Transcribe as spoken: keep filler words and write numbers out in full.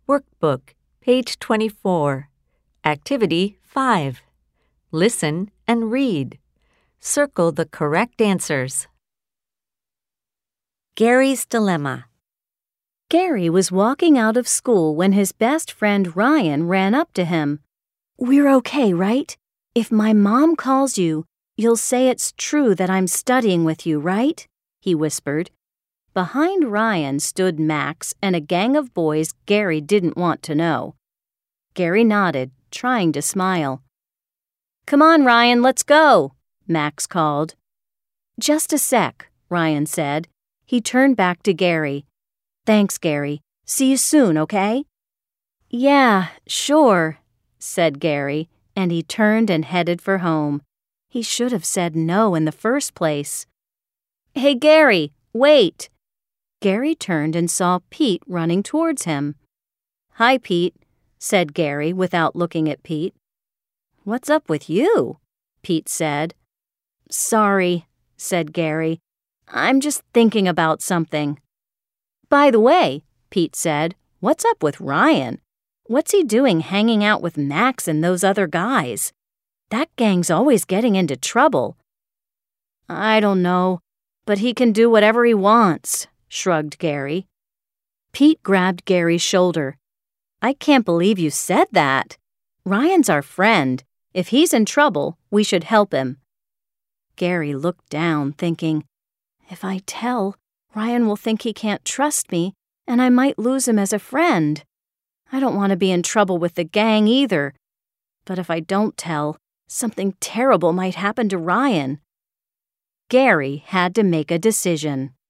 Workbook, page twenty-four. Activity five. Listen and read. Circle the correct answers. Gary's Dilemma. Gary was walking out of school when his best friend Ryan ran up to him. "We're okay, right? If my mom calls you, you'll say it's true that I'm studying with you, right?" he whispered. Behind Ryan stood Max and a gang of boys Gary didn't want to know. Gary nodded, trying to smile. "Come on, Ryan, let's go," Max called. "Just a sec," Ryan said. He turned back to Gary. "Thanks, Gary. See you soon, okay?" "Yeah, sure," said Gary, and he turned and headed for home. He should have said no in the first place. "Hey, Gary, wait!" Gary turned and saw Pete running towards him. "Hi, Pete," said Gary without looking at Pete. "What's up with you?" Pete said. "Sorry," said Gary. "I'm just thinking about something." "By the way," Pete said, "what's up with Ryan? What's he doing hanging out with Max and those other guys? That gang's always getting into trouble." "I don't know, but he can do whatever he wants," shrugged Gary. Pete grabbed Gary's shoulder. "I can't believe you said that. Ryan's our friend. If he's in trouble, we should help him." Gary looked down, thinking, "If I tell, Ryan will think he can't trust me, and I might lose him as a friend. I don't want to be in trouble with the gang either. But if I don't tell, something terrible might happen to Ryan." Gary had to make a decision.